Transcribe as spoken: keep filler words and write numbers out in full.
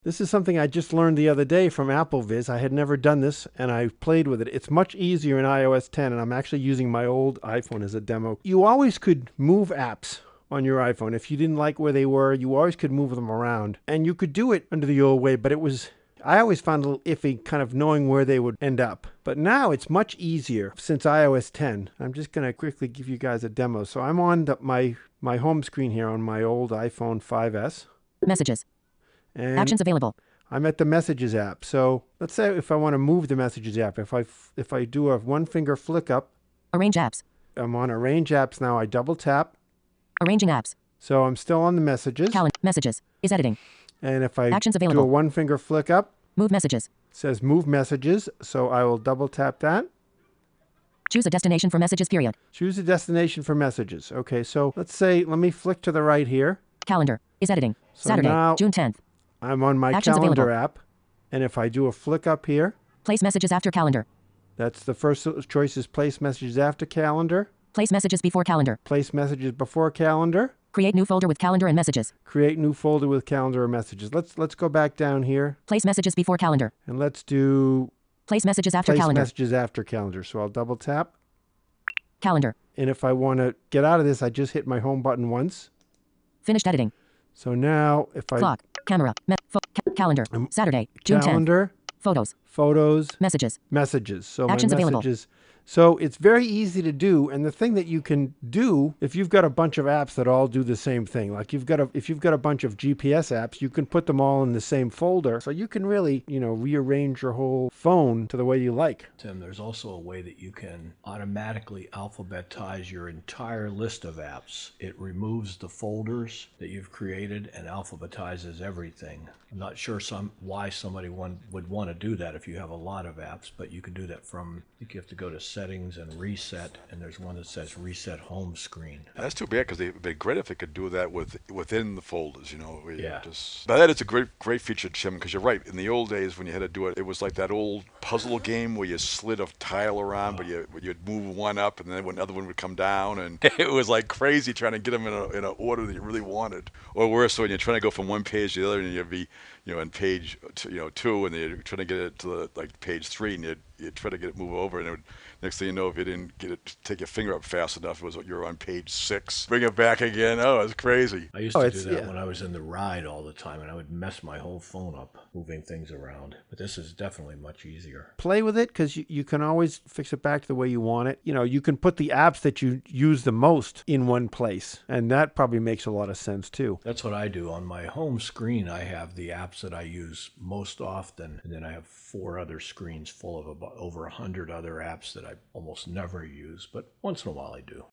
This is something I just learned the other day from AppleVis. I had never done this, and I played with it. It's much easier in i O S ten, and I'm actually using my old iPhone as a demo. You always could move apps on your iPhone. If you didn't like where they were, you always could move them around. And you could do it under the old way, but it was... I always found a little iffy kind of knowing where they would end up. But now it's much easier since i O S ten. I'm just going to quickly give you guys a demo. So I'm on the, my, my home screen here on my old iPhone five S. Messages. And Actions available. I'm at the Messages app. So let's say if I want to move the Messages app, if I, if I do a one finger flick up. Arrange apps. I'm on Arrange apps now. I double tap. Arranging apps. So I'm still on the Messages. Calendar. Messages. Is editing. And if I Actions do available. a one finger flick up. Move messages. It says Move Messages. So I will double tap that. Choose a destination for messages, period. Choose a destination for messages. Okay, so let's say, let me flick to the right here. Calendar. Is editing. So Saturday, now June tenth. I'm on my Actions calendar available. app. And if I do a flick up here, Place messages after calendar. that's the first choice is place messages after calendar. Place messages before calendar. Place messages before calendar. Create new folder with calendar and messages. Create new folder with calendar or messages. Let's let's go back down here Place messages before calendar. and let's do Place messages after place calendar. messages after calendar. So I'll double tap. Calendar. And if I want to get out of this, I just hit my home button once. Finished editing. So now if I Clock. Camera. Me- fo- ca- calendar. Saturday, June tenth. calendar, Photos. photos, Messages. messages. So Actions my available. messages. So it's very easy to do. And the thing that you can do, if you've got a bunch of apps that all do the same thing, like you've got a, if you've got a bunch of G P S apps, you can put them all in the same folder. So you can really, you know, rearrange your whole phone to the way you like. Tim, there's also a way that you can automatically alphabetize your entire list of apps. It removes the folders that you've created and alphabetizes everything. I'm not sure some why somebody one, would want to do that if you have a lot of apps, but you can do that from, I think you have to go to settings and reset, and there's one that says reset home screen. That's too bad because it'd be great if they could do that with within the folders, you know. where you Yeah. Just, but that is a great, great feature, Tim, because you're right. In the old days when you had to do it, it was like that old puzzle game where you slid a tile around, but you you'd move one up, and then another one would come down, and it was like crazy trying to get them in a in an order that you really wanted. Or worse, when you're trying to go from one page to the other, and you'd be, you know, on page, two, you know, two, and then you're trying to get it to the, like page three, and you'd, you'd try to get it move over, and it would, next thing you know, if you didn't get it, take your finger up fast enough, it was you're on page six. Bring it back again. Oh, it's crazy. I used Oh, to do it's- that yeah. when I was in the ride all the time, and I would mess my whole phone up moving things around. But this is definitely much easier. Play with it because you, you can always fix it back to the way you want it. You know, you can put the apps that you use the most in one place, and that probably makes a lot of sense too. That's what I do. On my home screen, I have the apps that I use most often, and then I have four other screens full of about over a hundred other apps that I almost never use, but once in a while I do.